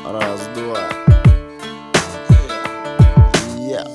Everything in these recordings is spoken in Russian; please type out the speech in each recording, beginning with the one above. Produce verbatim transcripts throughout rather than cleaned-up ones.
Раз, два. Yeah.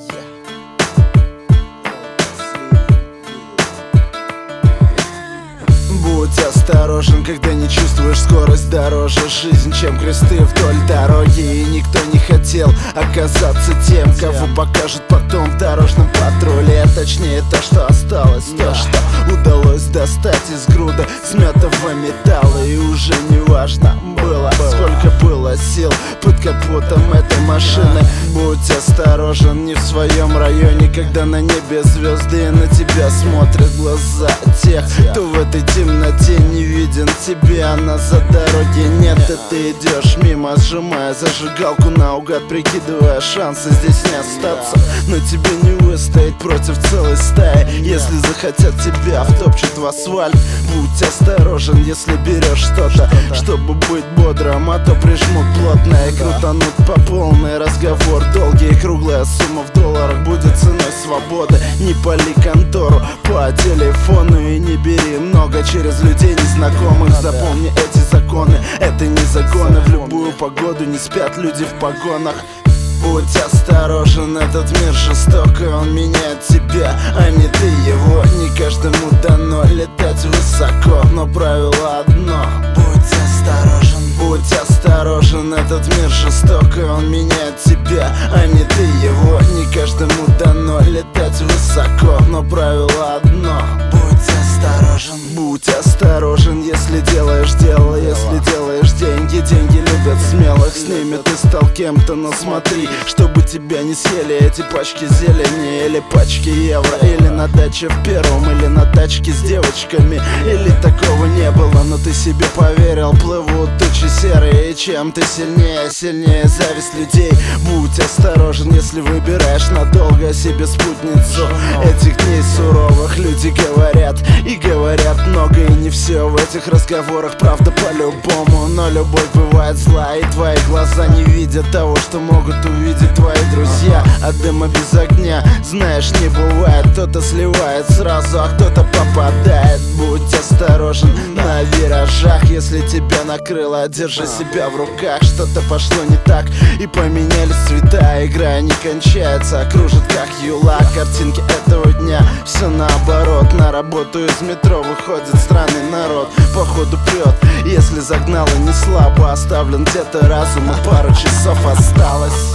Будь осторожен, когда не чувствуешь скорость дороже. Жизнь, чем кресты вдоль дороги. И никто не хотел оказаться тем, кого покажут потом в дорожном патруле. Точнее то, что осталось, то, что удалось достать из груды смятого металла. И уже не важно было, сколько было сил под капотом этой машины. Будь осторожен, не в своем районе, когда на небе звезды, и на тебя смотрят глаза тех, кто в этой темноте не виден тебе. А назад дороги нет, и ты идешь мимо, сжимая зажигалку наугад, прикидывая шансы здесь не остаться. Но тебе не выстоять против целой стаи. Если захотят тебя, втопчут в асфальт. Будь осторожен, если берешь что-то, чтобы быть бодрым, а то прижмут плотно и крутанут по полной. Разговор долгий, круглая сумма в долларах будет ценой свободы. Не пали контору по телефону и не бери много через людей незнакомых. Запомни эти законы, это не загоны. В любую погоду не спят люди в погонах. Будь осторожен, этот мир жесток, и он меняет тебя, а не ты его. Не каждому дано летать высоко, но правило одно: будь осторожен. Будь осторожен, этот мир жесток, и он меняет тебя, а не ты его. Не каждому дано летать высоко, но правило одно: будь осторожен. Будь осторожен, если делаешь дело, если делаешь деньги. Деньги любят смелых, с ними ты стал кем-то, но смотри, чтобы тебя не съели эти пачки зелени или пачки евро. Или на даче в первом, или на тачке с девочками. Или такого не было, но ты себе поверил. Плывут тучи серые, и чем ты сильнее, сильнее зависть людей. Будь осторожен, если выбираешь надолго себе спутницу этих дней суровых. Люди говорят и говорят много, и не все в этих разговорах правда по-любому. Но любовь бывает зла, и твои глаза не видят того, что могут увидеть твои друзья. А дыма без огня, знаешь, не бывает. Кто-то сливает сразу, а кто-то попадает. Будь осторожен на виражах, если тебя накрыло, держи себя в руках. Что-то пошло не так, и поменялись цвета. Игра не кончается, кружит как юла. Картинки этого дня, все наоборот. На работу из метро выходит странный народ. Походу прет, если загнало не слабо. Оставлен где-то разум, и пару часов осталось.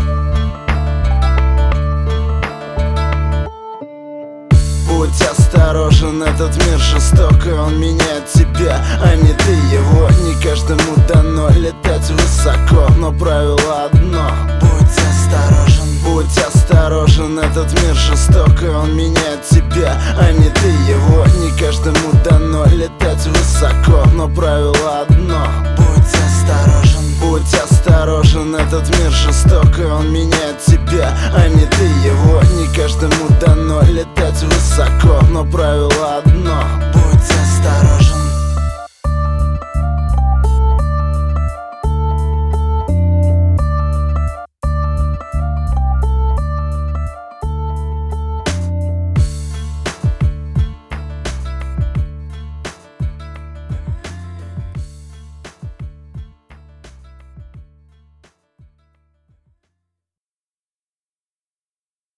Будь осторожен, этот мир жесток, и он меняет тебя, а не ты его. Не каждому дано летать высоко, но правило одно: будь осторожен. Будь осторожен, этот мир жесток, и он меняет тебя, а не ты его. Не каждому дано летать высоко, но правило одно: будь осторожен. Будь осторожен, этот мир жесток, и он меняет тебя, а не ты его. Не каждому дано летать высоко, но правило одно: